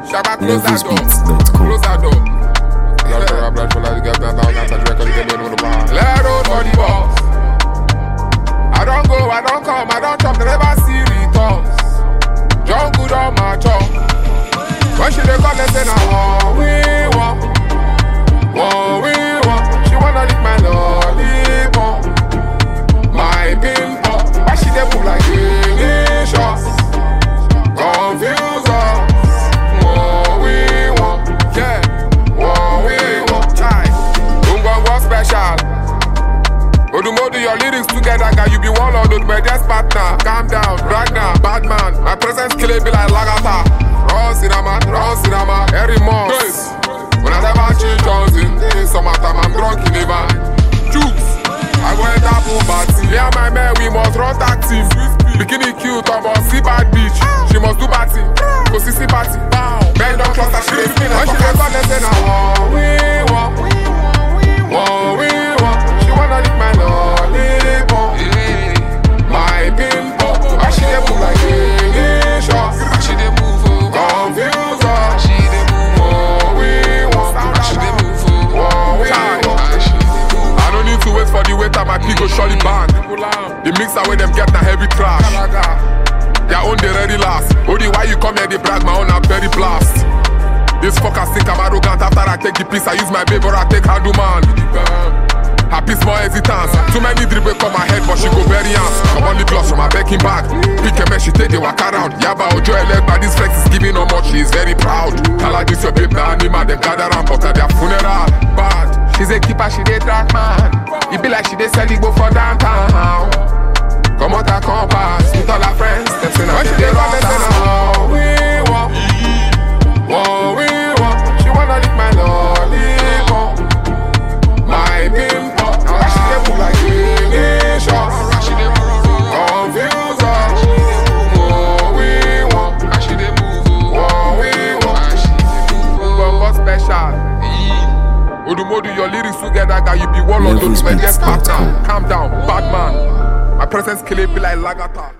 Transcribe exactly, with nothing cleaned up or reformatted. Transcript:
Shabba, close that door. levels beats dot com. Close that door. Let road for the boss. I don't go, I don't come, I don't chop, never see returns. John good on my chop. When she dey come, they say now what we want, what we want. She wanna lick my lollipop, my pimple. Why she dey move like delicious? Confuse us. What we want, yeah. What we want, try. Don't go go special. Odumodu, your lyrics together, guy. You be one of those my best partner. Calm down, Ragnar, bad man. My presence kill it be like Lagata. Raw cinema, raw cinema, every month. Yes. When I never change Johnson, in summertime I'm drunk in the van. Jukes, I go enter pool party. Me and my man, we must run tag team. Bikini cute, on see bad bitch. She must do party, go see see party. Men don't trust her, she dey spin. When she dey come, they say now what we want, what we want. She wanna lick my lollipop, my pimple. Why she dey move like delicious? Why she dey move? Confuse her. She dey move. What we want. She dey move. What we want. I don't need to wait for the waiter. My pig go surely bang. The mixer where them get na heavy trash. Their own they ready last. Odi, why you come here? They brag my own a very blast. This fucker think I'm arrogant. After I take the piece, I use my baby or I take her do man. Happy small hesitance. Too many dribble come my head, but she go bury hands. Come on the gloss from my backing bag. Pick a mess, she take the walk around. Yaba Ojo elect, but this flex is giving her much. She is very proud. Tell her this your babe, na anima. Them gather around, but at their funeral. Bad. She's a keeper, she dey track man. It be like she dey sell it go for downtown. Come out her compass with all her friends. Them say now she dey run down. What we want, what we want. She wanna lick my lollipop, my pimple. Why she dey move like delicious? Why she dey move? Confuse her. What we want. Why she dey move? What we want. Why she dey move? What special? Odumodu, your lyrics together, guy. You be one of those my guest partner. Calm down, bad man. My presence kill it be like Lagata.